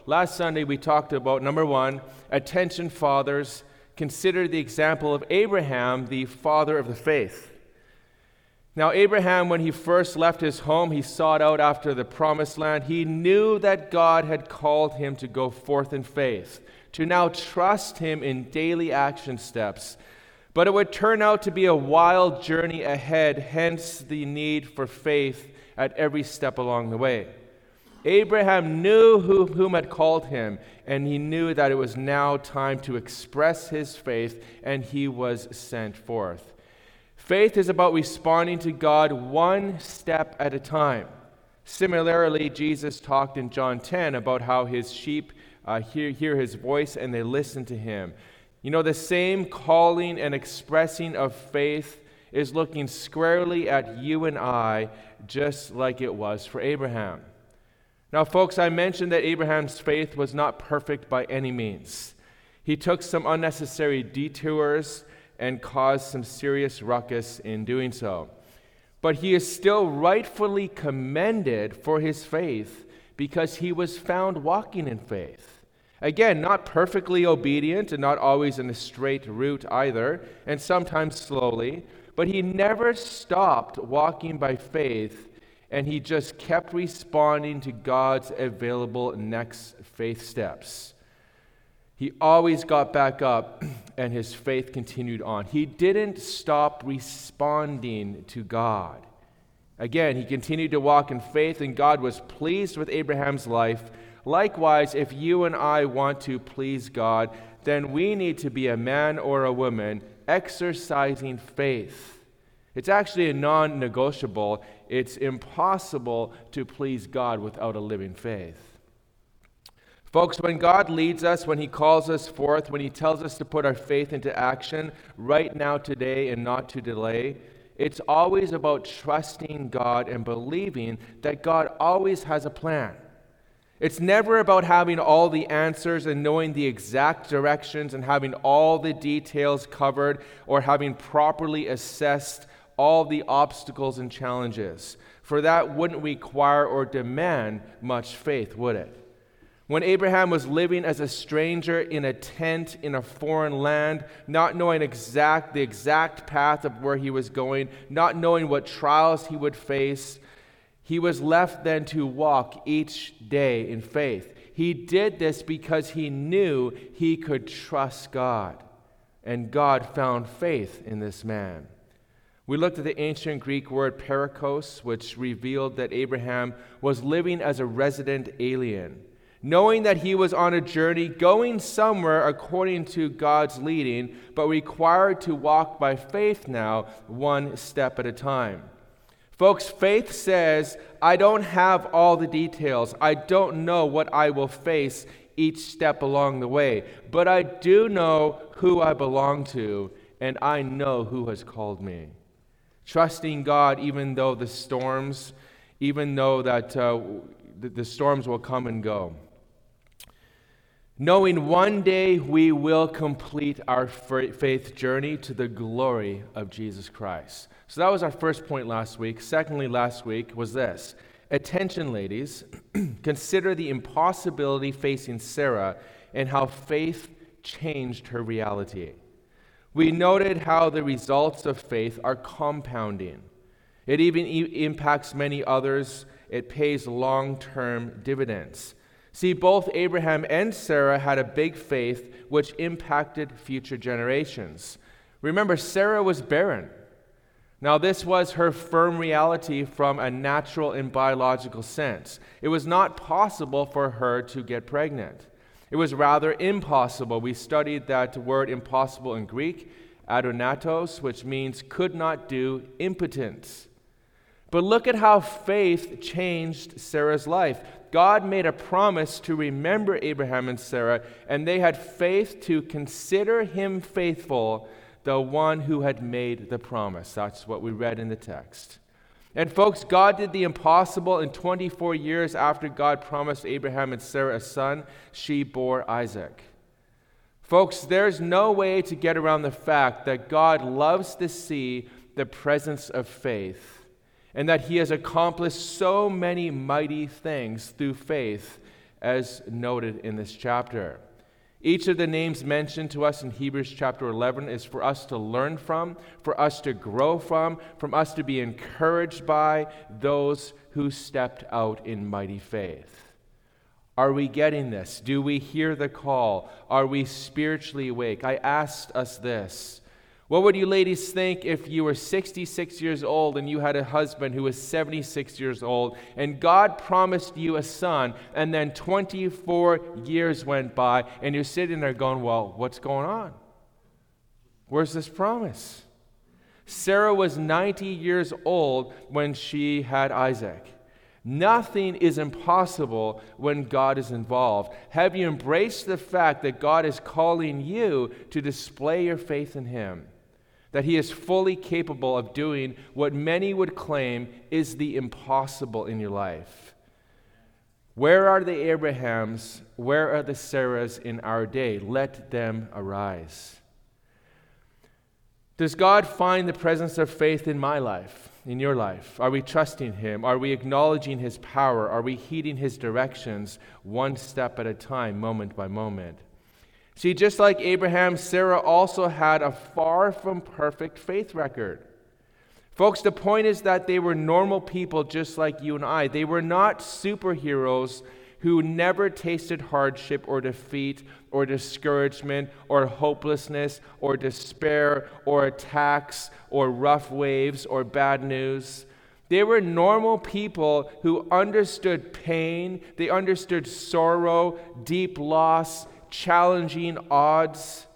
last Sunday we talked about, number one, attention fathers, consider the example of Abraham, the father of the faith. Now, Abraham, when he first left his home, he sought out after the promised land. He knew that God had called him to go forth in faith, to now trust him in daily action steps. But it would turn out to be a wild journey ahead, hence the need for faith at every step along the way. Abraham knew whom had called him, and he knew that it was now time to express his faith, and he was sent forth. Faith is about responding to God one step at a time. Similarly, Jesus talked in John 10 about how his sheep hear his voice and they listen to him. You know, the same calling and expressing of faith is looking squarely at you and I, just like it was for Abraham. Now, folks, I mentioned that Abraham's faith was not perfect by any means. He took some unnecessary detours and caused some serious ruckus in doing so. But he is still rightfully commended for his faith because he was found walking in faith. Again, not perfectly obedient and not always in a straight route either, and sometimes slowly, but he never stopped walking by faith, and he just kept responding to God's available next faith steps. He always got back up, and his faith continued on. He didn't stop responding to God. Again, he continued to walk in faith, and God was pleased with Abraham's life. Likewise, if you and I want to please God, then we need to be a man or a woman exercising faith. It's actually a non-negotiable. It's impossible to please God without a living faith. Folks, when God leads us, when he calls us forth, when he tells us to put our faith into action right now, today, and not to delay, it's always about trusting God and believing that God always has a plan. It's never about having all the answers and knowing the exact directions and having all the details covered or having properly assessed all the obstacles and challenges. For that wouldn't require or demand much faith, would it? When Abraham was living as a stranger in a tent in a foreign land, not knowing the exact path of where he was going, not knowing what trials he would face, he was left then to walk each day in faith. He did this because he knew he could trust God, and God found faith in this man. We looked at the ancient Greek word parakos, which revealed that Abraham was living as a resident alien, knowing that he was on a journey going somewhere according to God's leading, but required to walk by faith now, one step at a time. Folks, faith says, I don't have all the details. I don't know what I will face each step along the way, but I do know who I belong to, and I know who has called me. Trusting God even though the storms, even though that the storms will come and go. Knowing one day we will complete our faith journey to the glory of Jesus Christ. So that was our first point last week. Secondly, last week was this. Attention, ladies. Consider the impossibility facing Sarah and how faith changed her reality. We noted how the results of faith are compounding. It even impacts many others. It pays long-term dividends. See, both Abraham and Sarah had a big faith which impacted future generations. Remember, Sarah was barren. Now, this was her firm reality from a natural and biological sense. It was not possible for her to get pregnant. It was rather impossible. We studied that word impossible in Greek, adonatos, which means could not do, impotent. But look at how faith changed Sarah's life. God made a promise to remember Abraham and Sarah, and they had faith to consider him faithful, the one who had made the promise. That's what we read in the text. And folks, God did the impossible. In 24 years after God promised Abraham and Sarah a son, she bore Isaac. Folks, there's no way to get around the fact that God loves to see the presence of faith, and that he has accomplished so many mighty things through faith as noted in this chapter. Each of the names mentioned to us in Hebrews chapter 11 is for us to learn from, for us to grow from us to be encouraged by those who stepped out in mighty faith. Are we getting this? Do we hear the call? Are we spiritually awake? I asked us this. What would you ladies think if you were 66 years old and you had a husband who was 76 years old and God promised you a son and then 24 years went by and you're sitting there going, well, what's going on? Where's this promise? Sarah was 90 years old when she had Isaac. Nothing is impossible when God is involved. Have you embraced the fact that God is calling you to display your faith in Him? That He is fully capable of doing what many would claim is the impossible in your life. Where are the Abrahams? Where are the Sarahs in our day? Let them arise. Does God find the presence of faith in my life, in your life? Are we trusting Him? Are we acknowledging His power? Are we heeding His directions one step at a time, moment by moment? See, just like Abraham, Sarah also had a far from perfect faith record. Folks, the point is that they were normal people just like you and I. They were not superheroes who never tasted hardship or defeat or discouragement or hopelessness or despair or attacks or rough waves or bad news. They were normal people who understood pain, they understood sorrow, deep loss, challenging odds.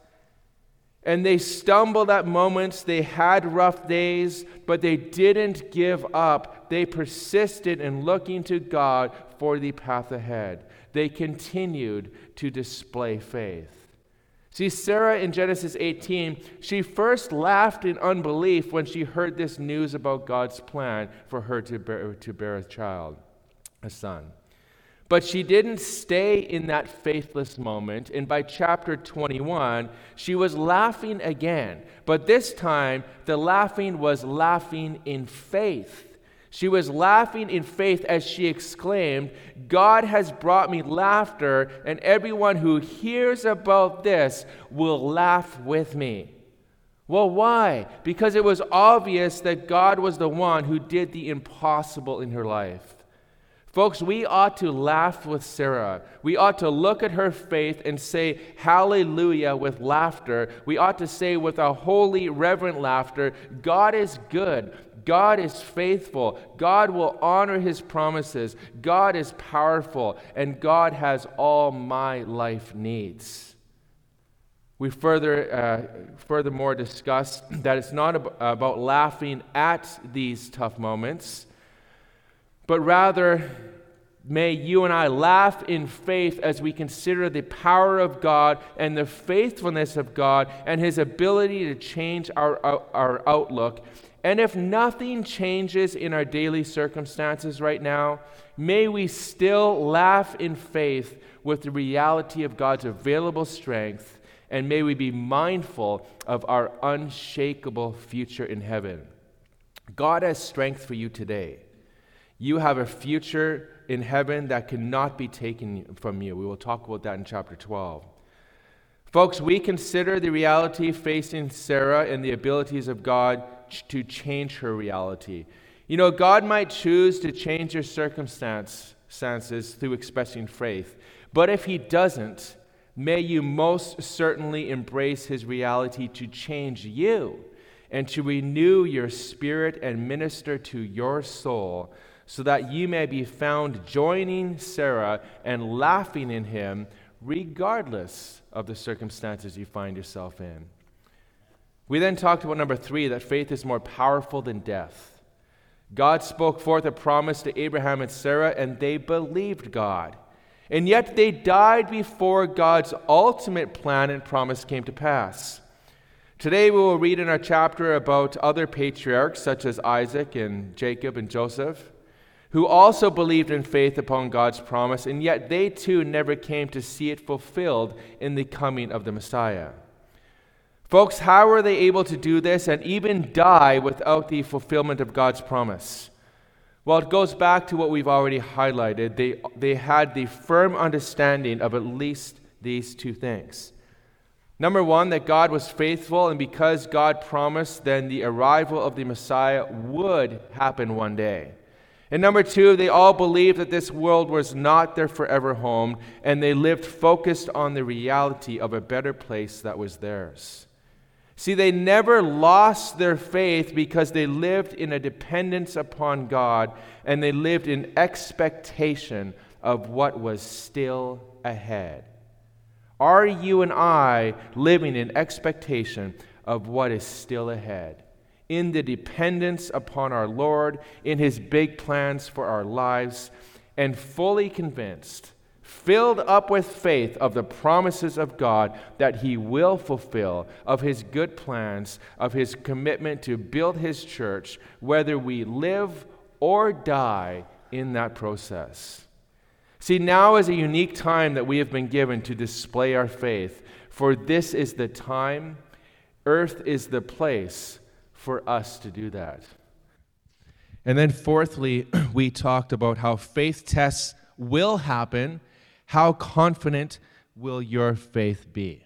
And they stumbled at moments, they had rough days, but they didn't give up. They persisted in looking to God for the path ahead. They continued to display faith. See, Sarah in Genesis 18, she first laughed in unbelief when she heard this news about God's plan for her to bear a child, a son. But she didn't stay in that faithless moment, and by chapter 21, she was laughing again. But this time, the laughing was laughing in faith. She was laughing in faith as she exclaimed, God has brought me laughter, and everyone who hears about this will laugh with me. Well, why? Because it was obvious that God was the one who did the impossible in her life. Folks, we ought to laugh with Sarah. We ought to look at her faith and say hallelujah with laughter. We ought to say with a holy, reverent laughter, God is good. God is faithful. God will honor His promises. God is powerful. And God has all my life needs. We furthermore discuss that it's not about laughing at these tough moments, but rather, may you and I laugh in faith as we consider the power of God and the faithfulness of God and His ability to change our outlook. And if nothing changes in our daily circumstances right now, may we still laugh in faith with the reality of God's available strength, and may we be mindful of our unshakable future in heaven. God has strength for you today. You have a future in heaven that cannot be taken from you. We will talk about that in chapter 12. Folks, we consider the reality facing Sarah and the abilities of God to change her reality. You know, God might choose to change your circumstances through expressing faith. But if He doesn't, may you most certainly embrace His reality to change you and to renew your spirit and minister to your soul, so that you may be found joining Sarah and laughing in Him, regardless of the circumstances you find yourself in. We then talked about number 3, that faith is more powerful than death. God spoke forth a promise to Abraham and Sarah, and they believed God. And yet they died before God's ultimate plan and promise came to pass. Today we will read in our chapter about other patriarchs, such as Isaac and Jacob and Joseph, who also believed in faith upon God's promise, and yet they too never came to see it fulfilled in the coming of the Messiah. Folks, how were they able to do this and even die without the fulfillment of God's promise? Well, it goes back to what we've already highlighted. They had the firm understanding of at least these two things. Number one, that God was faithful, and because God promised, then the arrival of the Messiah would happen one day. And number two, they all believed that this world was not their forever home, and they lived focused on the reality of a better place that was theirs. See, they never lost their faith because they lived in a dependence upon God, and they lived in expectation of what was still ahead. Are you and I living in expectation of what is still ahead? In the dependence upon our Lord, in His big plans for our lives, and fully convinced, filled up with faith of the promises of God that He will fulfill, of His good plans, of His commitment to build His church, whether we live or die in that process. See, now is a unique time that we have been given to display our faith, for this is the time, earth is the place for us to do that. And then fourthly, we talked about how faith tests will happen. How confident will your faith be?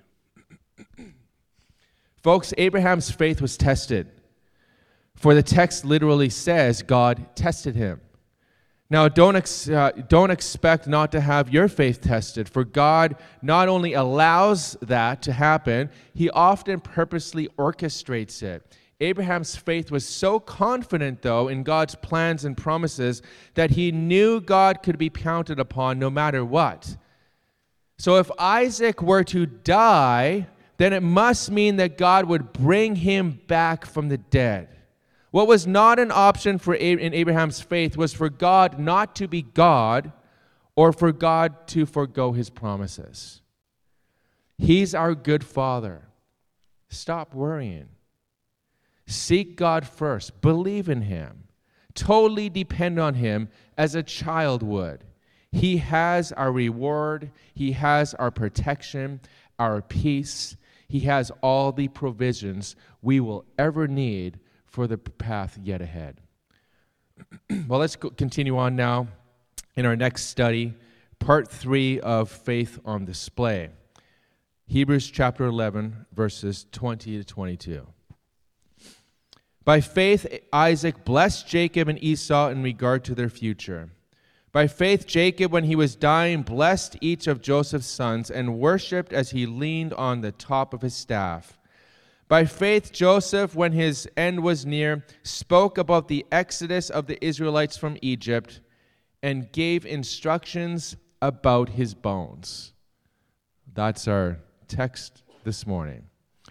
Folks, Abraham's faith was tested, for the text literally says God tested him. Now, don't expect not to have your faith tested, for God not only allows that to happen, He often purposely orchestrates it. Abraham's faith was so confident, though, in God's plans and promises that he knew God could be counted upon no matter what. So if Isaac were to die, then it must mean that God would bring him back from the dead. What was not an option in Abraham's faith was for God not to be God or for God to forgo His promises. He's our good Father. Stop worrying. Seek God first. Believe in Him. Totally depend on Him as a child would. He has our reward. He has our protection, our peace. He has all the provisions we will ever need for the path yet ahead. Well, let's continue on now in our next study, part 3 of Faith on Display. Hebrews chapter 11, verses 20 to 22. By faith, Isaac blessed Jacob and Esau in regard to their future. By faith, Jacob, when he was dying, blessed each of Joseph's sons and worshipped as he leaned on the top of his staff. By faith, Joseph, when his end was near, spoke about the exodus of the Israelites from Egypt and gave instructions about his bones. That's our text this morning.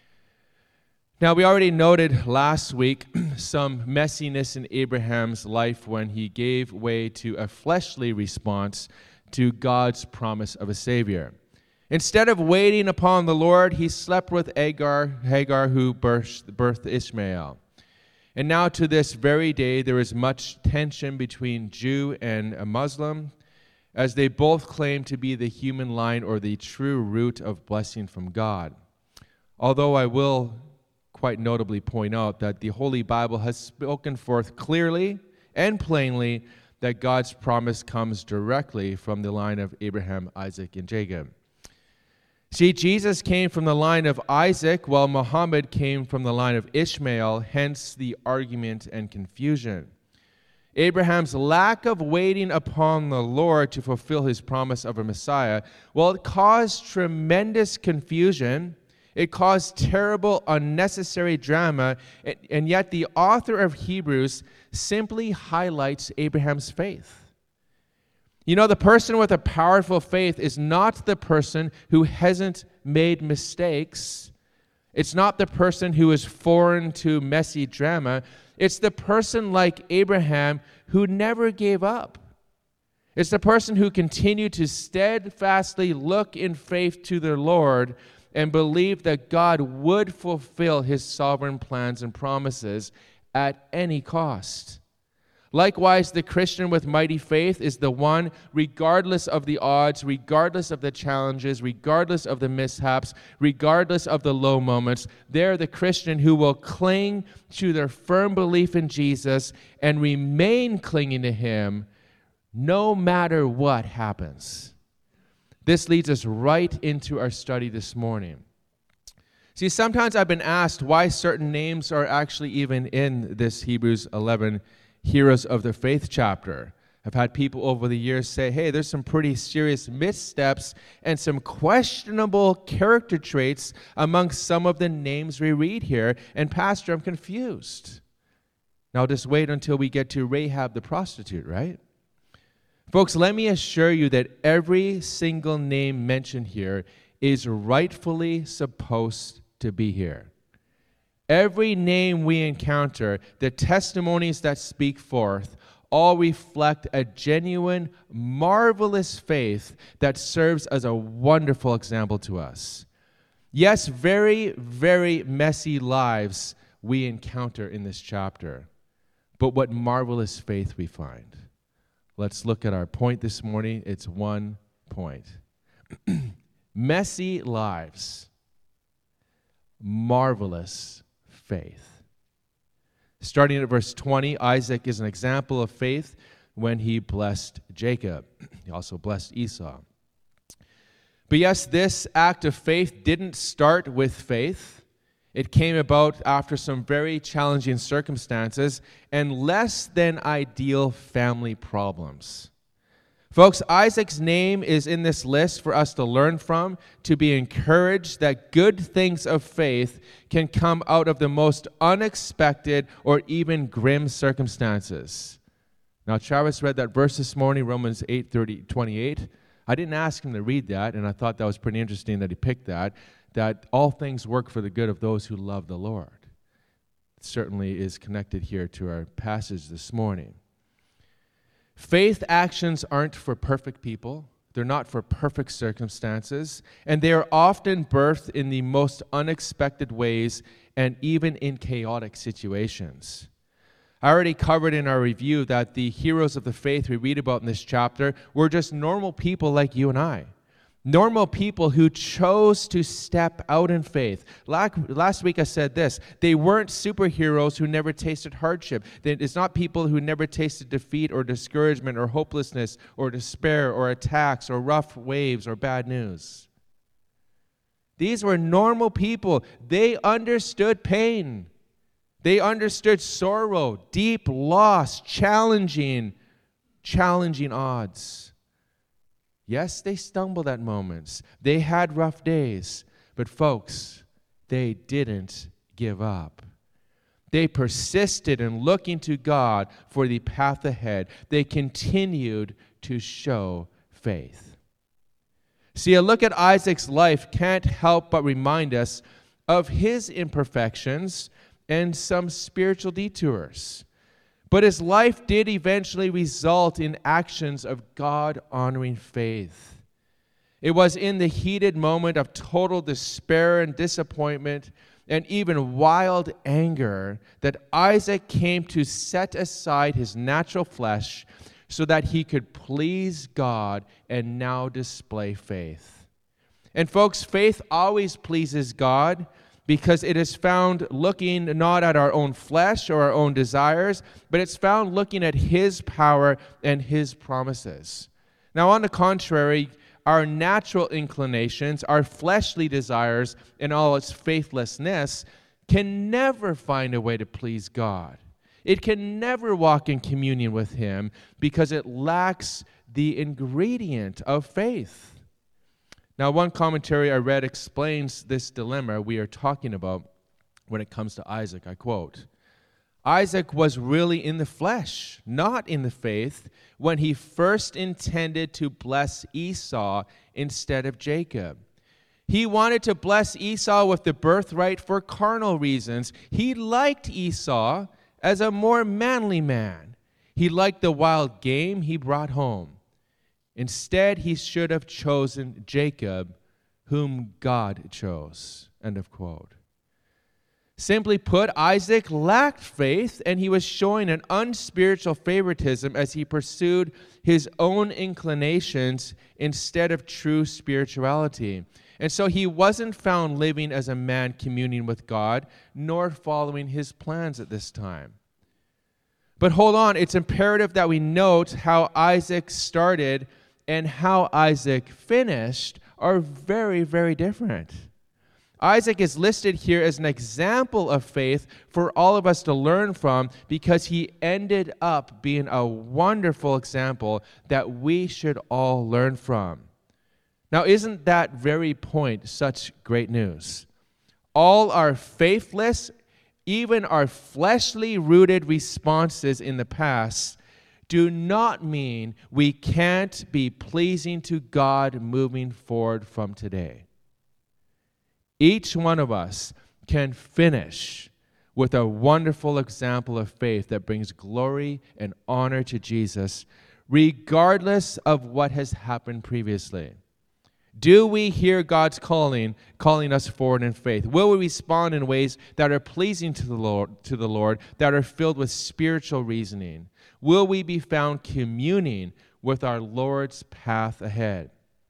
Now, we already noted last week some messiness in Abraham's life when he gave way to a fleshly response to God's promise of a Savior. Instead of waiting upon the Lord, he slept with Hagar who birthed Ishmael. And now to this very day, there is much tension between Jew and a Muslim, as they both claim to be the human line or the true root of blessing from God. Although I will quite notably point out that the Holy Bible has spoken forth clearly and plainly that God's promise comes directly from the line of Abraham, Isaac, and Jacob. See, Jesus came from the line of Isaac, while Muhammad came from the line of Ishmael, hence the argument and confusion. Abraham's lack of waiting upon the Lord to fulfill his promise of a Messiah, well, it caused tremendous confusion. It caused terrible, unnecessary drama, and yet the author of Hebrews simply highlights Abraham's faith. You know, the person with a powerful faith is not the person who hasn't made mistakes. It's not the person who is foreign to messy drama. It's the person like Abraham who never gave up. It's the person who continued to steadfastly look in faith to the Lord and believe that God would fulfill His sovereign plans and promises at any cost. Likewise, the Christian with mighty faith is the one, regardless of the odds, regardless of the challenges, regardless of the mishaps, regardless of the low moments, they're the Christian who will cling to their firm belief in Jesus and remain clinging to him no matter what happens. This leads us right into our study this morning. See, sometimes I've been asked why certain names are actually even in this Hebrews 11 Heroes of the Faith chapter. I've had people over the years say, hey, there's some pretty serious missteps and some questionable character traits amongst some of the names we read here. And Pastor, I'm confused. Now just wait until we get to Rahab the prostitute, right? Folks, let me assure you that every single name mentioned here is rightfully supposed to be here. Every name we encounter, the testimonies that speak forth, all reflect a genuine, marvelous faith that serves as a wonderful example to us. Yes, very, very messy lives we encounter in this chapter, but what marvelous faith we find. Let's look at our point this morning. It's one point. Messy lives, marvelous faith. Starting at verse 20, Isaac is an example of faith when he blessed Jacob. He also blessed Esau. But yes, this act of faith didn't start with faith. It came about after some very challenging circumstances and less than ideal family problems. Folks, Isaac's name is in this list for us to learn from, to be encouraged that good things of faith can come out of the most unexpected or even grim circumstances. Now, Travis read that verse this morning, Romans 8:28. I didn't ask him to read that, and I thought that was pretty interesting that he picked that all things work for the good of those who love the Lord. It certainly is connected here to our passage this morning. Faith actions aren't for perfect people. They're not for perfect circumstances. And they are often birthed in the most unexpected ways and even in chaotic situations. I already covered in our review that the heroes of the faith we read about in this chapter were just normal people like you and I. Normal people who chose to step out in faith. Last week I said this. They weren't superheroes who never tasted hardship. It's not people who never tasted defeat or discouragement or hopelessness or despair or attacks or rough waves or bad news. These were normal people. They understood pain. They understood sorrow, deep loss, challenging odds. Yes, they stumbled at moments. They had rough days. But folks, they didn't give up. They persisted in looking to God for the path ahead. They continued to show faith. See, a look at Isaac's life can't help but remind us of his imperfections and some spiritual detours. But his life did eventually result in actions of God-honoring faith. It was in the heated moment of total despair and disappointment and even wild anger that Isaac came to set aside his natural flesh so that he could please God and now display faith. And folks, faith always pleases God, because it is found looking not at our own flesh or our own desires, but it's found looking at His power and His promises. Now, on the contrary, our natural inclinations, our fleshly desires, and all its faithlessness can never find a way to please God. It can never walk in communion with Him because it lacks the ingredient of faith. Now, one commentary I read explains this dilemma we are talking about when it comes to Isaac. I quote, Isaac was really in the flesh, not in the faith, when he first intended to bless Esau instead of Jacob. He wanted to bless Esau with the birthright for carnal reasons. He liked Esau as a more manly man. He liked the wild game he brought home. Instead, he should have chosen Jacob, whom God chose. End of quote. Simply put, Isaac lacked faith, and he was showing an unspiritual favoritism as he pursued his own inclinations instead of true spirituality. And so he wasn't found living as a man communing with God, nor following his plans at this time. But hold on, it's imperative that we note how Isaac started and how Isaac finished are very, very different. Isaac is listed here as an example of faith for all of us to learn from because he ended up being a wonderful example that we should all learn from. Now, isn't that very point such great news? All our faithless, even our fleshly rooted responses in the past do not mean we can't be pleasing to God moving forward from today. Each one of us can finish with a wonderful example of faith that brings glory and honor to Jesus, regardless of what has happened previously. Do we hear God's calling us forward in faith? Will we respond in ways that are pleasing to the Lord, that are filled with spiritual reasoning? Will we be found communing with our Lord's path ahead?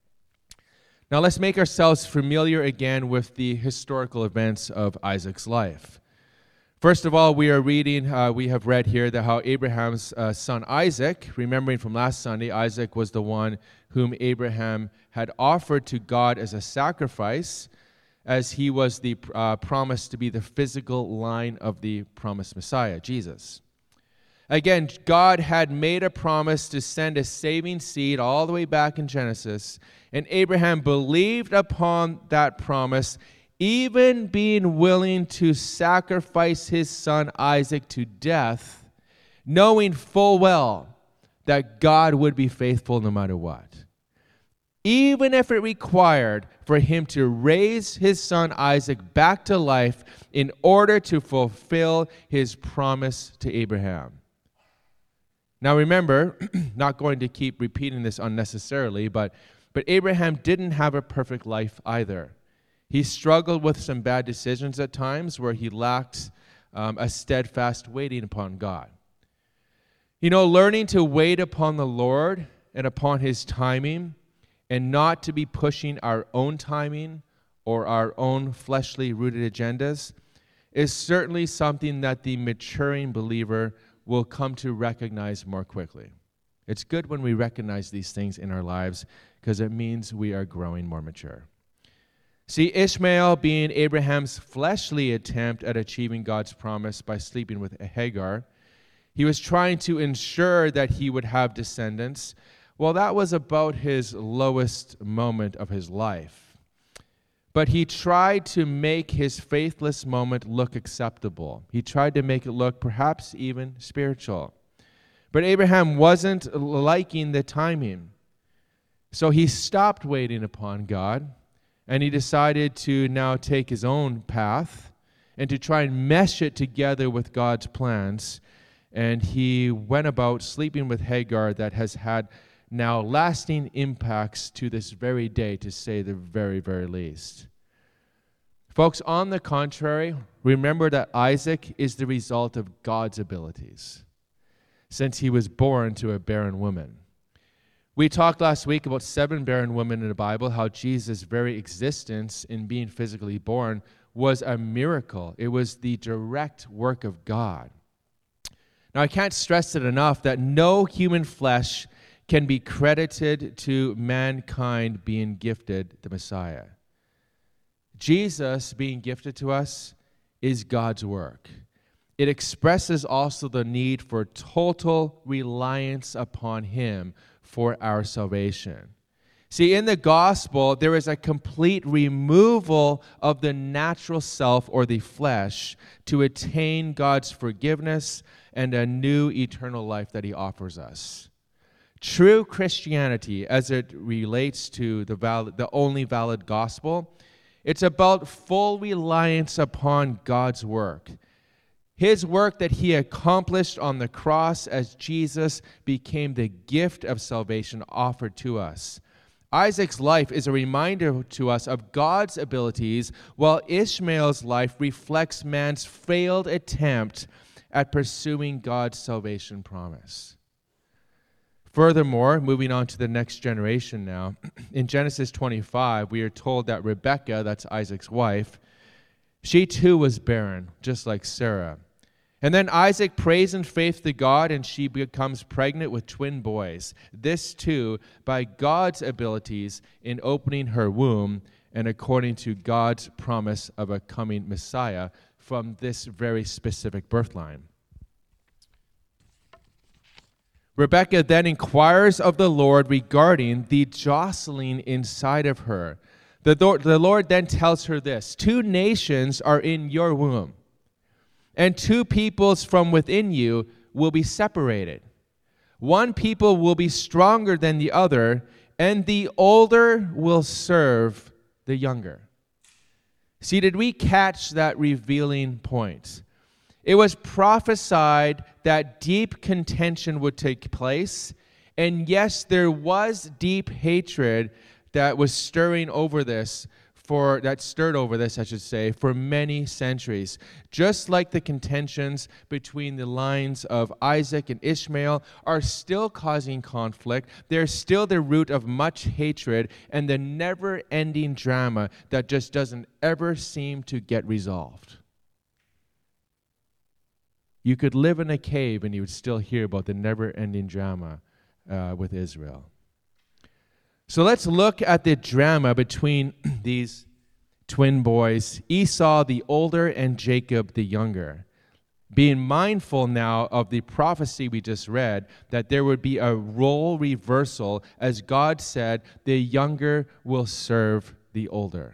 Now let's make ourselves familiar again with the historical events of Isaac's life. First of all, we have read here that how Abraham's son Isaac, remembering from last Sunday, Isaac was the one whom Abraham had offered to God as a sacrifice, as he was the promised to be the physical line of the promised Messiah, Jesus. Again, God had made a promise to send a saving seed all the way back in Genesis, and Abraham believed upon that promise, even being willing to sacrifice his son Isaac to death, knowing full well that God would be faithful no matter what. Even if it required for him to raise his son Isaac back to life in order to fulfill his promise to Abraham. Now remember, not going to keep repeating this unnecessarily, but Abraham didn't have a perfect life either. He struggled with some bad decisions at times where he lacked a steadfast waiting upon God. You know, learning to wait upon the Lord and upon his timing and not to be pushing our own timing or our own fleshly rooted agendas is certainly something that the maturing believer will come to recognize more quickly. It's good when we recognize these things in our lives because it means we are growing more mature. See, Ishmael being Abraham's fleshly attempt at achieving God's promise by sleeping with Hagar, he was trying to ensure that he would have descendants. Well, that was about his lowest moment of his life. But he tried to make his faithless moment look acceptable. He tried to make it look perhaps even spiritual. But Abraham wasn't liking the timing. So he stopped waiting upon God, and he decided to now take his own path and to try and mesh it together with God's plans. And he went about sleeping with Hagar that has had now lasting impacts to this very day, to say the very, very least. Folks, on the contrary, remember that Isaac is the result of God's abilities, since he was born to a barren woman. We talked last week about 7 barren women in the Bible, how Jesus' very existence in being physically born was a miracle. It was the direct work of God. Now, I can't stress it enough that no human flesh can be credited to mankind being gifted the Messiah. Jesus being gifted to us is God's work. It expresses also the need for total reliance upon him for our salvation. See, in the gospel, there is a complete removal of the natural self or the flesh to attain God's forgiveness and a new eternal life that he offers us. True Christianity, as it relates to the only valid gospel, it's about full reliance upon God's work. His work that he accomplished on the cross as Jesus became the gift of salvation offered to us. Isaac's life is a reminder to us of God's abilities, while Ishmael's life reflects man's failed attempt at pursuing God's salvation promise. Furthermore, moving on to the next generation now, in Genesis 25, we are told that Rebekah, that's Isaac's wife, she too was barren, just like Sarah. And then Isaac prays in faith to God, and she becomes pregnant with twin boys. This too, by God's abilities in opening her womb and according to God's promise of a coming Messiah from this very specific birth line. Rebekah then inquires of the Lord regarding the jostling inside of her. The Lord then tells her this: 2 nations are in your womb, and 2 peoples from within you will be separated. 1 people will be stronger than the other, and the older will serve the younger. See, did we catch that revealing point? It was prophesied that deep contention would take place, and yes, there was deep hatred that was stirred over this, for many centuries. Just like the contentions between the lines of Isaac and Ishmael are still causing conflict, they're still the root of much hatred and the never-ending drama that just doesn't ever seem to get resolved. You could live in a cave and you would still hear about the never-ending drama with Israel. So let's look at the drama between these twin boys, Esau the older and Jacob the younger. Being mindful now of the prophecy we just read, that there would be a role reversal, as God said, the younger will serve the older.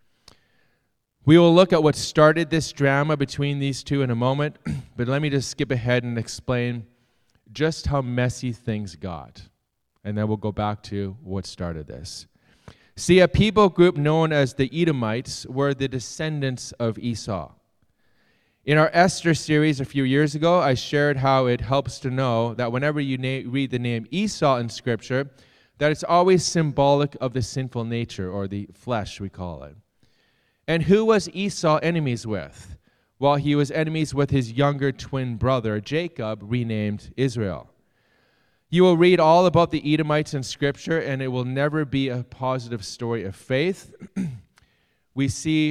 We will look at what started this drama between these two in a moment, but let me just skip ahead and explain just how messy things got. And then we'll go back to what started this. See, a people group known as the Edomites were the descendants of Esau. In our Esther series a few years ago, I shared how it helps to know that whenever you read the name Esau in Scripture, that it's always symbolic of the sinful nature, or the flesh, we call it. And who was Esau enemies with? Well, he was enemies with his younger twin brother, Jacob, renamed Israel. You will read all about the Edomites in Scripture, and it will never be a positive story of faith. We see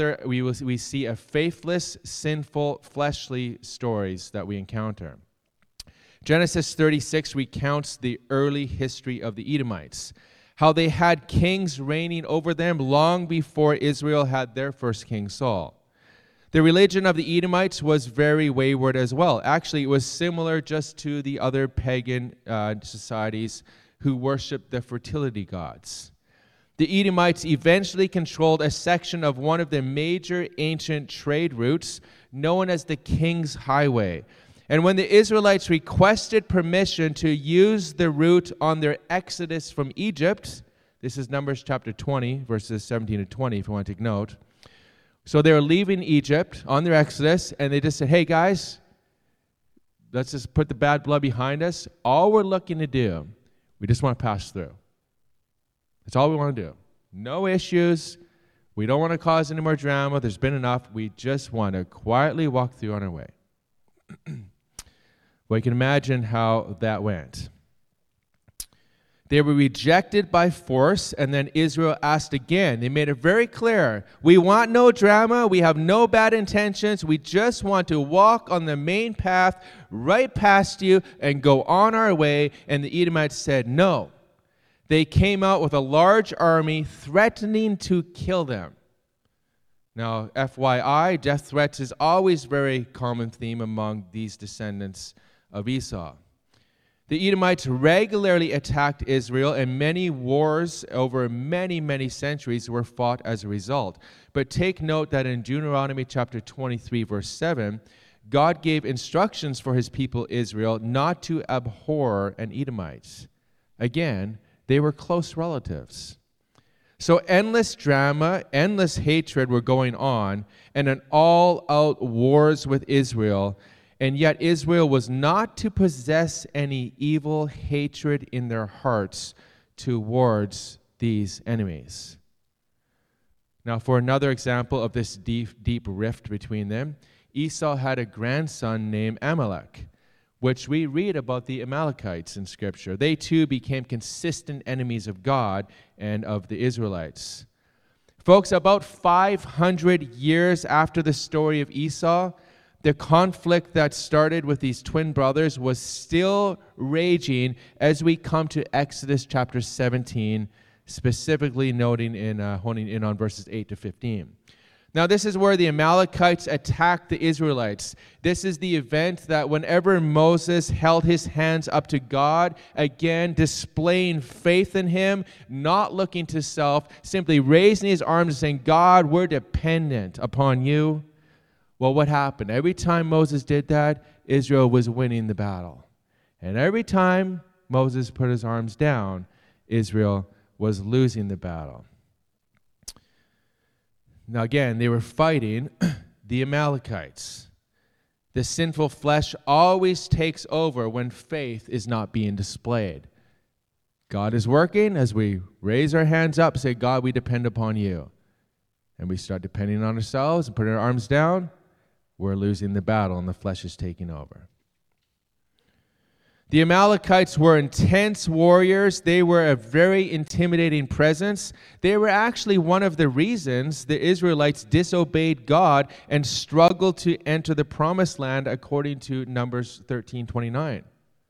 a faithless, sinful, fleshly stories that we encounter. Genesis 36 recounts the early history of the Edomites, how they had kings reigning over them long before Israel had their first king, Saul. The religion of the Edomites was very wayward as well. Actually, it was similar just to the other pagan societies who worshiped the fertility gods. The Edomites eventually controlled a section of one of the major ancient trade routes known as the King's Highway. And when the Israelites requested permission to use the route on their exodus from Egypt, this is Numbers chapter 20, verses 17 to 20, if you want to take note. So they were leaving Egypt on their exodus, and they just said, hey guys, let's just put the bad blood behind us. All we're looking to do, we just want to pass through. That's all we want to do. No issues. We don't want to cause any more drama. There's been enough. We just want to quietly walk through on our way. Well, you can imagine how that went. They were rejected by force, and then Israel asked again. They made it very clear, we want no drama, we have no bad intentions, we just want to walk on the main path right past you and go on our way. And the Edomites said no. They came out with a large army threatening to kill them. Now, FYI, death threats is always a very common theme among these descendants of Esau. The Edomites regularly attacked Israel, and many wars over many, many centuries were fought as a result. But take note that in Deuteronomy chapter 23, verse 7, God gave instructions for his people Israel not to abhor an Edomite. Again, they were close relatives. So endless drama, endless hatred were going on, and an all-out wars with Israel. And yet Israel was not to possess any evil hatred in their hearts towards these enemies. Now, for another example of this deep rift between them, Esau had a grandson named Amalek, which we read about the Amalekites in Scripture. They too became consistent enemies of God and of the Israelites. Folks, about 500 years after the story of Esau, the conflict that started with these twin brothers was still raging as we come to Exodus chapter 17, specifically honing in on verses 8 to 15. Now, this is where the Amalekites attacked the Israelites. This is the event that whenever Moses held his hands up to God, again displaying faith in him, not looking to self, simply raising his arms and saying, God, we're dependent upon you. Well, what happened? Every time Moses did that, Israel was winning the battle. And every time Moses put his arms down, Israel was losing the battle. Now again, they were fighting the Amalekites. The sinful flesh always takes over when faith is not being displayed. God is working as we raise our hands up, say, God, we depend upon you. And we start depending on ourselves and putting our arms down, we're losing the battle and the flesh is taking over. The Amalekites were intense warriors. They were a very intimidating presence. They were actually one of the reasons the Israelites disobeyed God and struggled to enter the promised land according to Numbers 13:29.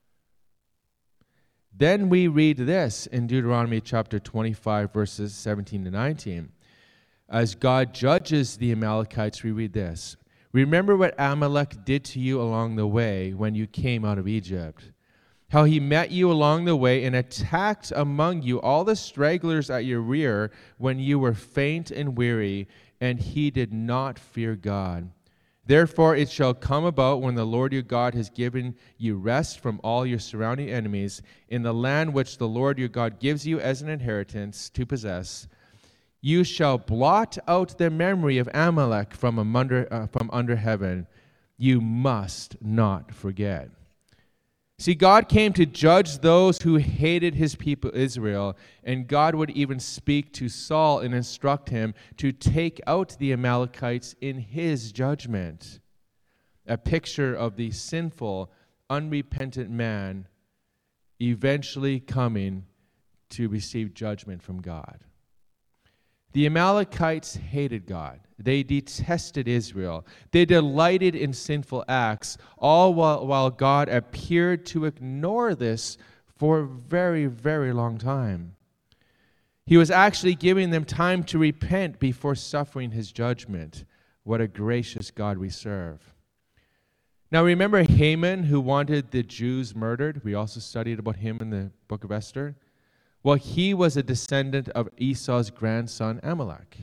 Then we read this in Deuteronomy chapter 25, verses 17 to 19. As God judges the Amalekites, we read this. Remember what Amalek did to you along the way when you came out of Egypt. How he met you along the way and attacked among you all the stragglers at your rear when you were faint and weary, and he did not fear God. Therefore it shall come about when the Lord your God has given you rest from all your surrounding enemies in the land which the Lord your God gives you as an inheritance to possess, you shall blot out the memory of Amalek from under heaven. You must not forget. See, God came to judge those who hated his people Israel, and God would even speak to Saul and instruct him to take out the Amalekites in his judgment. A picture of the sinful, unrepentant man eventually coming to receive judgment from God. The Amalekites hated God. They detested Israel. They delighted in sinful acts, all while God appeared to ignore this for a very, very long time. He was actually giving them time to repent before suffering his judgment. What a gracious God we serve. Now remember Haman, who wanted the Jews murdered? We also studied about him in the book of Esther. Well, he was a descendant of Esau's grandson, Amalek.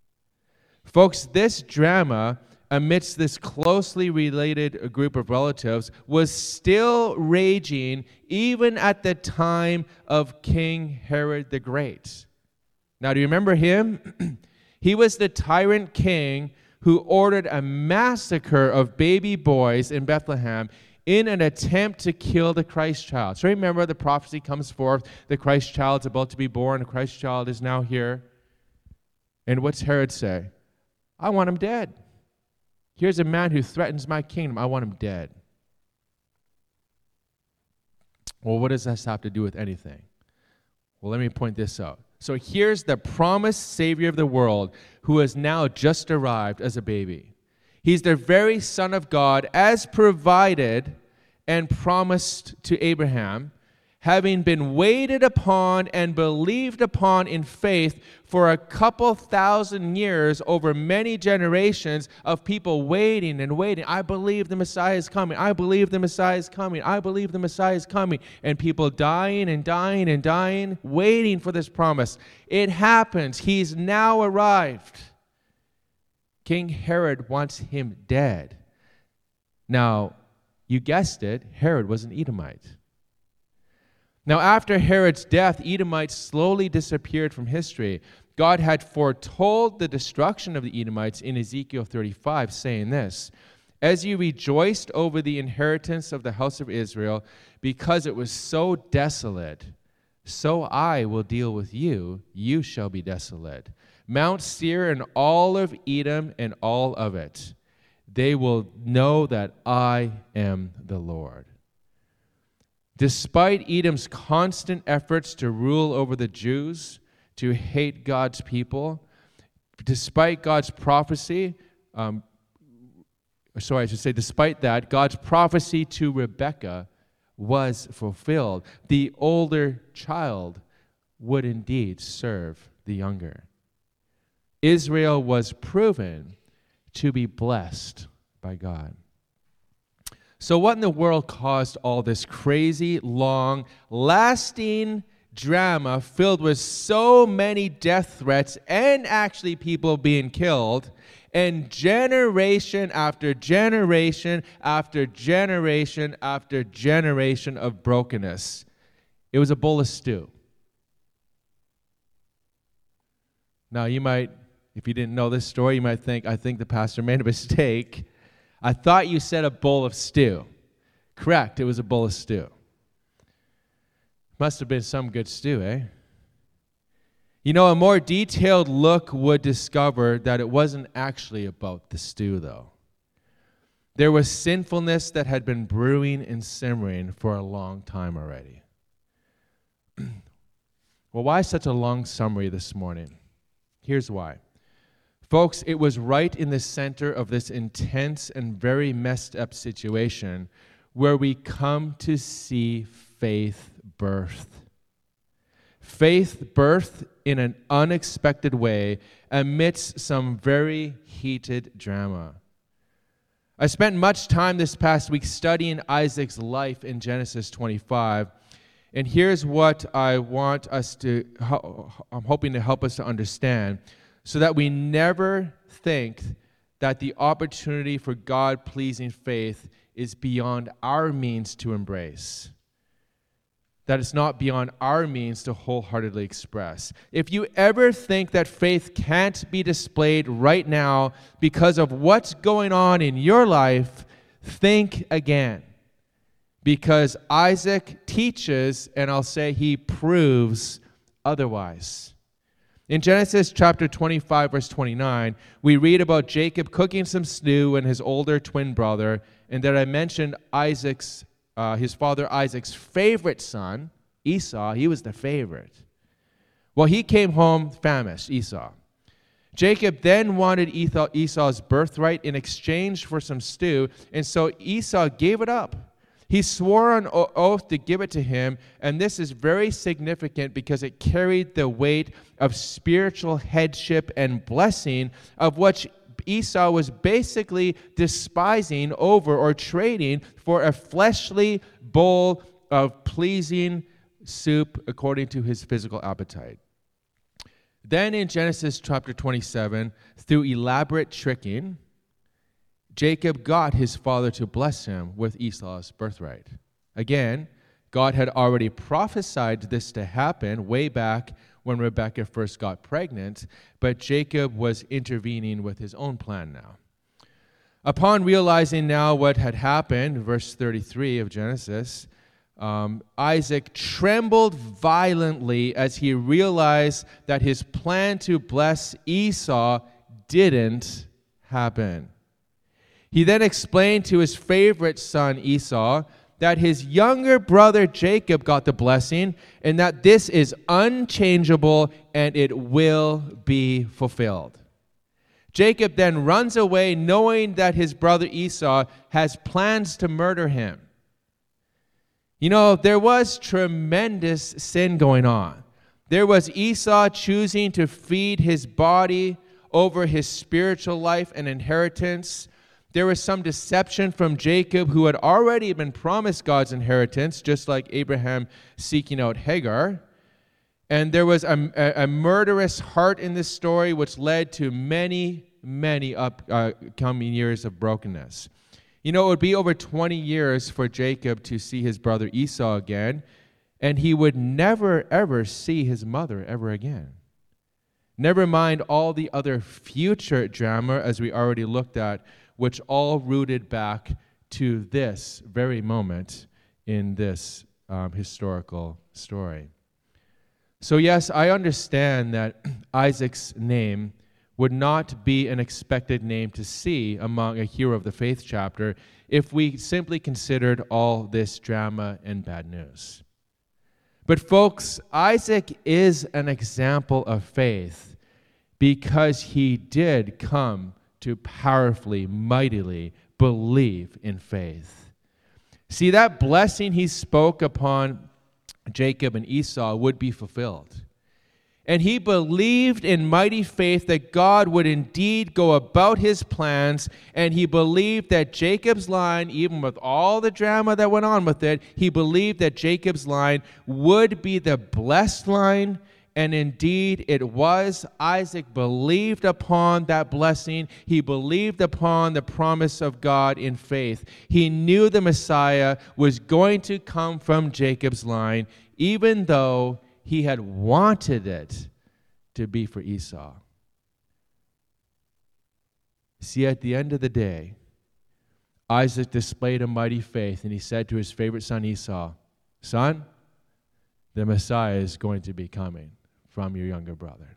Folks, this drama, amidst this closely related group of relatives, was still raging even at the time of King Herod the Great. Now, do you remember him? He was the tyrant king who ordered a massacre of baby boys in Bethlehem in an attempt to kill the Christ child. So remember, the prophecy comes forth, the Christ child is about to be born, the Christ child is now here. And what's Herod say? I want him dead. Here's a man who threatens my kingdom. I want him dead. Well, what does this have to do with anything? Well, let me point this out. So here's the promised Savior of the world who has now just arrived as a baby. He's the very Son of God as provided and promised to Abraham, having been waited upon and believed upon in faith for a couple thousand years over many generations of people waiting and waiting. I believe the Messiah is coming. I believe the Messiah is coming. I believe the Messiah is coming. And people dying and dying and dying, waiting for this promise. It happens. He's now arrived. King Herod wants him dead. Now, you guessed it, Herod was an Edomite. Now, after Herod's death, Edomites slowly disappeared from history. God had foretold the destruction of the Edomites in Ezekiel 35, saying this, as you rejoiced over the inheritance of the house of Israel, because it was so desolate, so I will deal with you. You shall be desolate. Mount Seir and all of Edom and all of it. They will know that I am the Lord. Despite Edom's constant efforts to rule over the Jews, to hate God's people, despite God's prophecy, despite that, God's prophecy to Rebekah was fulfilled. The older child would indeed serve the younger. Israel was proven to be blessed by God. So what in the world caused all this crazy, long, lasting drama filled with so many death threats and actually people being killed, and generation after generation after generation after generation of brokenness? It was a bowl of stew. Now you might, if you didn't know this story, you might think, I think the pastor made a mistake. I thought you said a bowl of stew. Correct, it was a bowl of stew. Must have been some good stew, eh? You know, a more detailed look would discover that it wasn't actually about the stew, though. There was sinfulness that had been brewing and simmering for a long time already. Well, why such a long summary this morning? Here's why. Folks, it was right in the center of this intense and very messed up situation where we come to see faith birthed. Faith birthed in an unexpected way amidst some very heated drama. I spent much time this past week studying Isaac's life in Genesis 25, and here's what I want us to, I'm hoping to help us to understand, so that we never think that the opportunity for God-pleasing faith is beyond our means to embrace. That it's not beyond our means to wholeheartedly express. If you ever think that faith can't be displayed right now because of what's going on in your life, think again. Because Isaac teaches, and I'll say he proves otherwise. In Genesis chapter 25, verse 29, we read about Jacob cooking some stew and his older twin brother, and that I mentioned his father Isaac's favorite son, Esau. He was the favorite. Well, he came home famished, Esau. Jacob then wanted Esau's birthright in exchange for some stew, and so Esau gave it up. He swore on oath to give it to him, and this is very significant because it carried the weight of spiritual headship and blessing of what Esau was basically despising over or trading for a fleshly bowl of pleasing soup according to his physical appetite. Then in Genesis chapter 27, through elaborate tricking, Jacob got his father to bless him with Esau's birthright. Again, God had already prophesied this to happen way back when Rebekah first got pregnant, but Jacob was intervening with his own plan now. Upon realizing now what had happened, verse 33 of Genesis, Isaac trembled violently as he realized that his plan to bless Esau didn't happen. He then explained to his favorite son Esau that his younger brother Jacob got the blessing and that this is unchangeable and it will be fulfilled. Jacob then runs away knowing that his brother Esau has plans to murder him. You know, there was tremendous sin going on. There was Esau choosing to feed his body over his spiritual life and inheritance. There was some deception from Jacob, who had already been promised God's inheritance, just like Abraham seeking out Hagar. And there was a murderous heart in this story, which led to many, many upcoming years of brokenness. You know, it would be over 20 years for Jacob to see his brother Esau again, and he would never, ever see his mother ever again. Never mind all the other future drama, as we already looked at, which all rooted back to this very moment in this historical story. So yes, I understand that Isaac's name would not be an expected name to see among a hero of the faith chapter if we simply considered all this drama and bad news. But folks, Isaac is an example of faith because he did come to powerfully, mightily believe in faith. See, that blessing he spoke upon Jacob and Esau would be fulfilled. And he believed in mighty faith that God would indeed go about his plans, and he believed that Jacob's line, even with all the drama that went on with it, he believed that Jacob's line would be the blessed line, and indeed it was. Isaac believed upon that blessing. He believed upon the promise of God in faith. He knew the Messiah was going to come from Jacob's line, even though he had wanted it to be for Esau. See, at the end of the day, Isaac displayed a mighty faith, and he said to his favorite son Esau, "Son, the Messiah is going to be coming from your younger brother."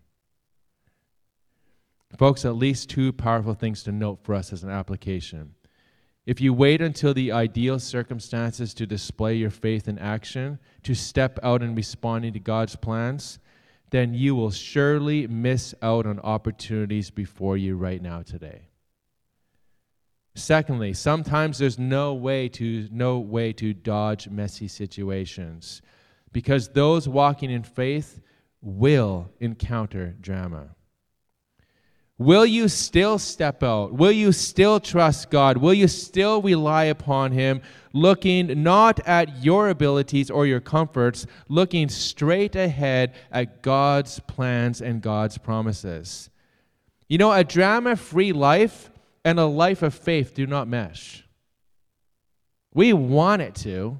Folks, at least two powerful things to note for us as an application. If you wait until the ideal circumstances to display your faith in action, to step out in responding to God's plans, then you will surely miss out on opportunities before you right now today. Secondly, sometimes there's no way to dodge messy situations, because those walking in faith will encounter drama. Will you still step out? Will you still trust God? Will you still rely upon Him, looking not at your abilities or your comforts, looking straight ahead at God's plans and God's promises? You know, a drama-free life and a life of faith do not mesh. We want it to.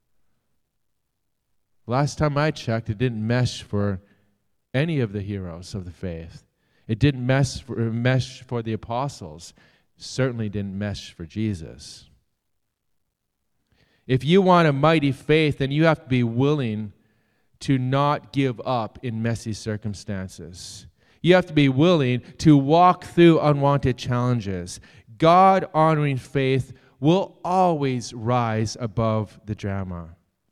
Last time I checked, it didn't mesh for any of the heroes of the faith. It didn't mesh for the apostles. Certainly didn't mesh for Jesus. If you want a mighty faith, then you have to be willing to not give up in messy circumstances. You have to be willing to walk through unwanted challenges. God-honoring faith will always rise above the drama.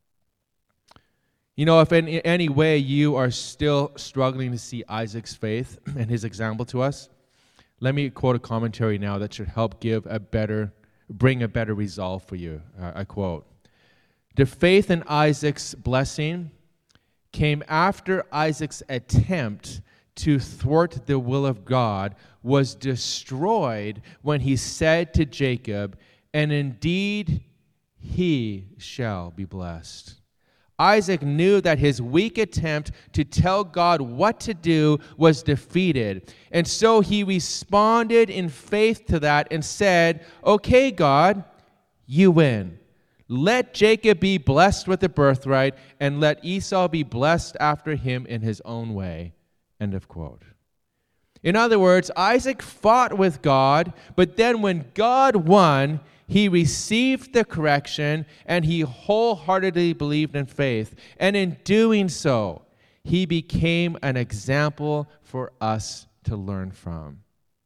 You know, if in any way you are still struggling to see Isaac's faith and his example to us, let me quote a commentary now that should help bring a better resolve for you. I quote, "The faith in Isaac's blessing came after Isaac's attempt to thwart the will of God was destroyed when he said to Jacob, 'And indeed he shall be blessed.' Isaac knew that his weak attempt to tell God what to do was defeated. And so he responded in faith to that and said, 'Okay, God, you win. Let Jacob be blessed with the birthright, and let Esau be blessed after him in his own way.'" End of quote. In other words, Isaac fought with God, but then when God won, he received the correction, and he wholeheartedly believed in faith. And in doing so, he became an example for us to learn from.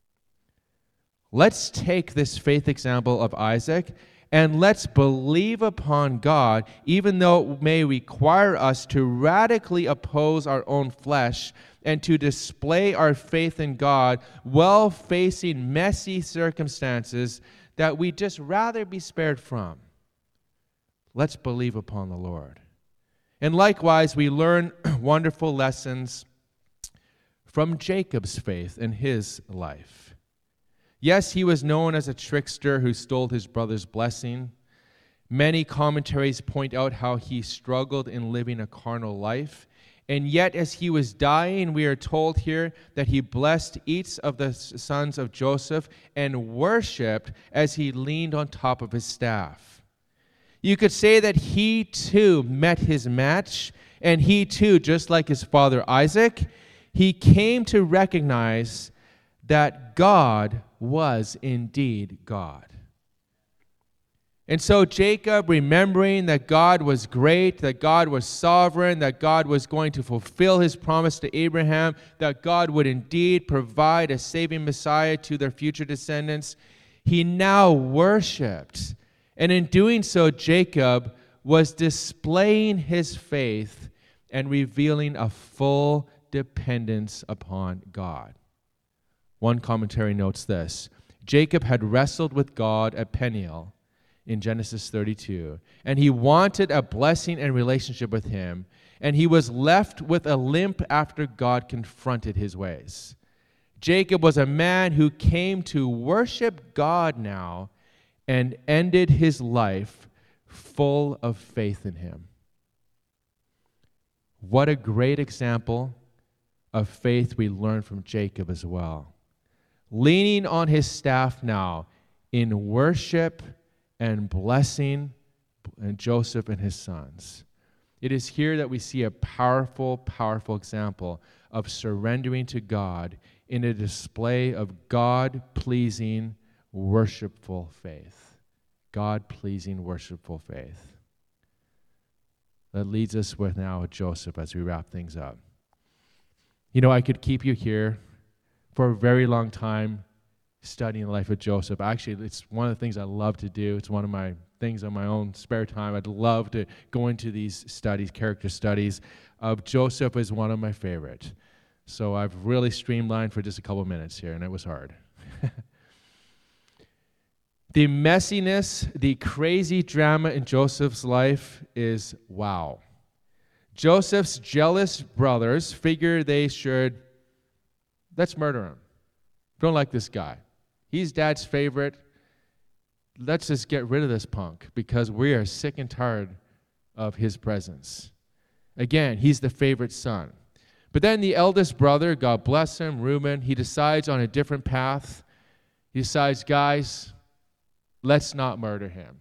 Let's take this faith example of Isaac, and let's believe upon God, even though it may require us to radically oppose our own flesh and to display our faith in God while facing messy circumstances that we'd just rather be spared from. Let's believe upon the Lord. And likewise, we learn wonderful lessons from Jacob's faith in his life. Yes, he was known as a trickster who stole his brother's blessing. Many commentaries point out how he struggled in living a carnal life. And yet, as he was dying, we are told here that he blessed each of the sons of Joseph and worshiped as he leaned on top of his staff. You could say that he too met his match, and he too, just like his father Isaac, he came to recognize that God was indeed God. And so Jacob, remembering that God was great, that God was sovereign, that God was going to fulfill his promise to Abraham, that God would indeed provide a saving Messiah to their future descendants, he now worshiped. And in doing so, Jacob was displaying his faith and revealing a full dependence upon God. One commentary notes this: Jacob had wrestled with God at Peniel in Genesis 32, and he wanted a blessing and relationship with him, and he was left with a limp after God confronted his ways. Jacob was a man who came to worship God now and ended his life full of faith in him. What a great example of faith we learn from Jacob as well. Leaning on his staff now in worship and blessing Joseph and his sons. It is here that we see a powerful, powerful example of surrendering to God in a display of God-pleasing, worshipful faith. God-pleasing, worshipful faith. That leads us with now Joseph as we wrap things up. You know, I could keep you here for a very long time studying the life of Joseph. Actually, it's one of the things I love to do. It's one of my things on my own spare time. I'd love to go into these studies, character studies of Joseph is one of my favorite. So I've really streamlined for just a couple minutes here, and it was hard. The messiness, the crazy drama in Joseph's life is wow. Joseph's jealous brothers figure they should, let's murder him. Don't like this guy. He's dad's favorite. Let's just get rid of this punk because we are sick and tired of his presence. Again, he's the favorite son. But then the eldest brother, God bless him, Reuben, he decides on a different path. He decides, guys, let's not murder him.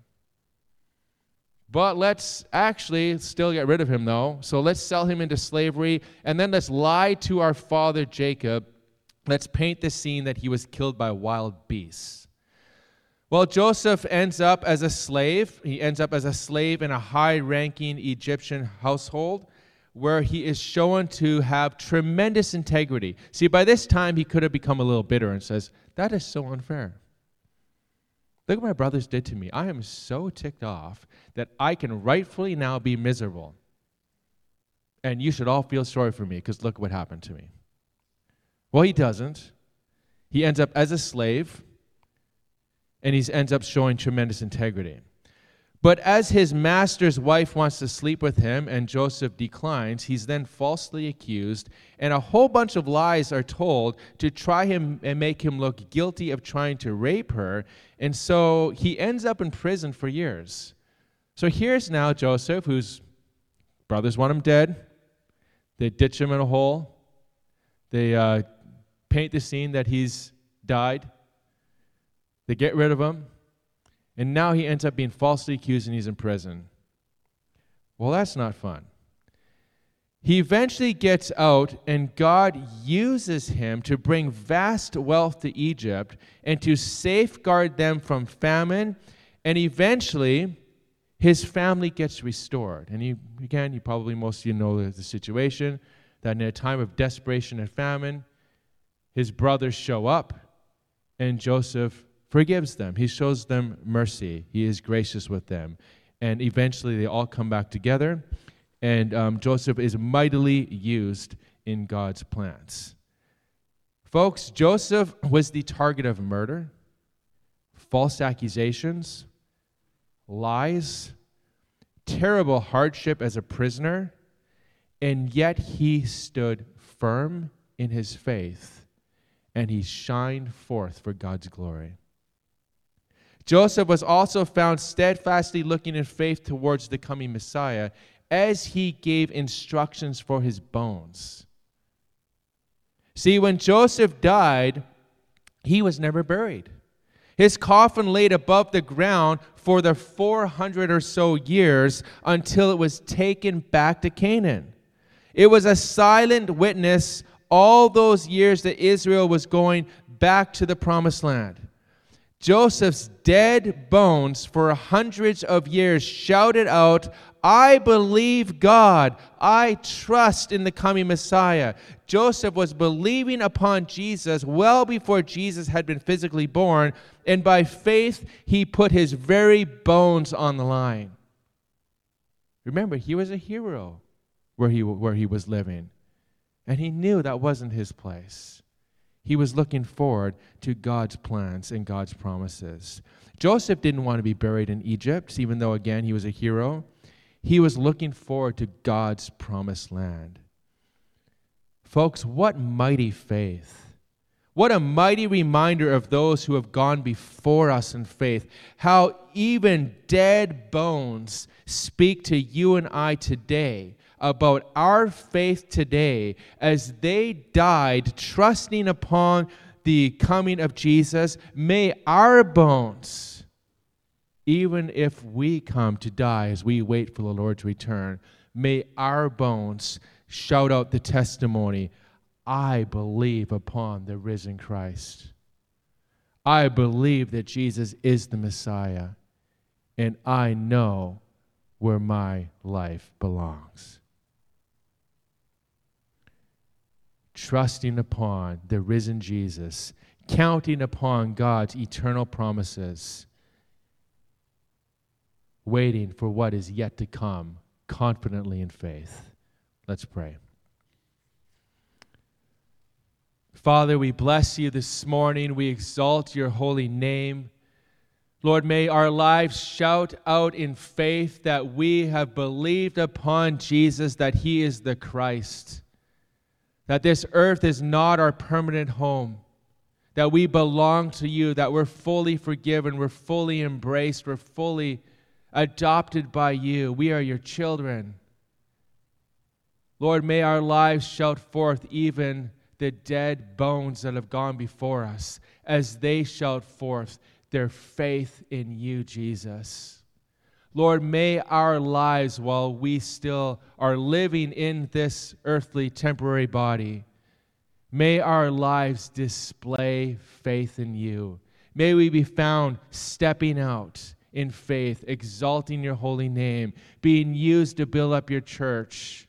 But let's actually still get rid of him, though. So let's sell him into slavery, and then let's lie to our father Jacob. Let's paint the scene that he was killed by wild beasts. Well, Joseph ends up as a slave. He ends up as a slave in a high-ranking Egyptian household where he is shown to have tremendous integrity. See, by this time, he could have become a little bitter and says, that is so unfair. Look what my brothers did to me. I am so ticked off that I can rightfully now be miserable. And you should all feel sorry for me because look what happened to me. Well, he doesn't. He ends up as a slave, and he ends up showing tremendous integrity. But as his master's wife wants to sleep with him and Joseph declines, he's then falsely accused, and a whole bunch of lies are told to try him and make him look guilty of trying to rape her, and so he ends up in prison for years. So here's now Joseph, whose brothers want him dead. They ditch him in a hole. They paint the scene that he's died. They get rid of him. And now he ends up being falsely accused and he's in prison. Well, that's not fun. He eventually gets out, and God uses him to bring vast wealth to Egypt and to safeguard them from famine. And eventually, his family gets restored. And again, most of you know the situation, that in a time of desperation and famine, his brothers show up, and Joseph forgives them. He shows them mercy. He is gracious with them. And eventually they all come back together, and Joseph is mightily used in God's plans. Folks, Joseph was the target of murder, false accusations, lies, terrible hardship as a prisoner, and yet he stood firm in his faith, and he shined forth for God's glory. Joseph was also found steadfastly looking in faith towards the coming Messiah as he gave instructions for his bones. See, when Joseph died, he was never buried. His coffin laid above the ground for the 400 or so years until it was taken back to Canaan. It was a silent witness all those years that Israel was going back to the promised land. Joseph's dead bones for hundreds of years shouted out, I believe God. I trust in the coming Messiah. Joseph was believing upon Jesus well before Jesus had been physically born, and by faith, he put his very bones on the line. Remember, he was a hero where he was living, and he knew that wasn't his place. He was looking forward to God's plans and God's promises. Joseph didn't want to be buried in Egypt, even though, again, he was a hero. He was looking forward to God's promised land. Folks, what mighty faith. What a mighty reminder of those who have gone before us in faith. How even dead bones speak to you and I today about our faith today as they died trusting upon the coming of Jesus. May our bones, even if we come to die as we wait for the Lord's return, may our bones shout out the testimony, I believe upon the risen Christ. I believe that Jesus is the Messiah, and I know where my life belongs. Trusting upon the risen Jesus, counting upon God's eternal promises, waiting for what is yet to come, confidently in faith. Let's pray. Father, we bless you this morning. We exalt your holy name. Lord, may our lives shout out in faith that we have believed upon Jesus, that he is the Christ, that this earth is not our permanent home, that we belong to you, that we're fully forgiven, we're fully embraced, we're fully adopted by you. We are your children. Lord, may our lives shout forth even the dead bones that have gone before us as they shout forth their faith in you, Jesus. Lord, may our lives, while we still are living in this earthly temporary body, may our lives display faith in you. May we be found stepping out in faith, exalting your holy name, being used to build up your church.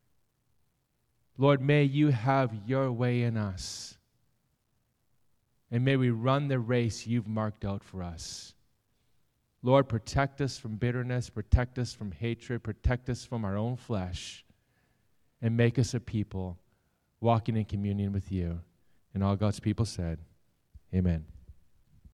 Lord, may you have your way in us. And may we run the race you've marked out for us. Lord, protect us from bitterness, protect us from hatred, protect us from our own flesh, and make us a people walking in communion with you. And all God's people said, amen.